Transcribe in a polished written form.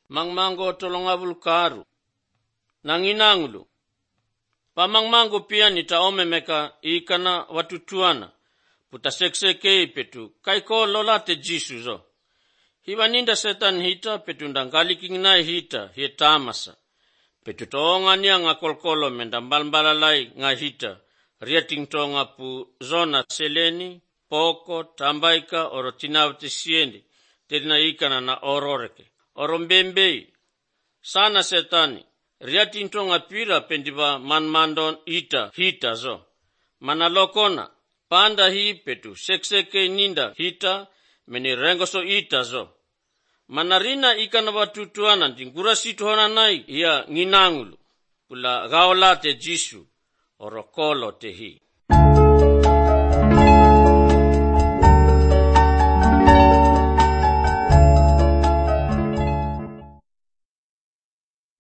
mangmango tolongabul karu nanginangulu pamangmango pia nitaome meka ikana watutuana putaseksekei petu kaiko lolate jisu zo hiwaninda setan hita petu ndangalikingnai hita hitamasa petu toongania ngakolkolo mendambalbalalai ngahita riating tonga pu zona seleni poko tambaika oro tinawte siende terina ikana na ororeke orombembei sana setani riating tonga pira pendiba manmandon hita zo manalokona panda hi petu sekseke ninda hita meni rengoso ita zo manarina ikana watutuana tingura situhona nai ia nginangulu pula gaolate jisu orokolo tehi.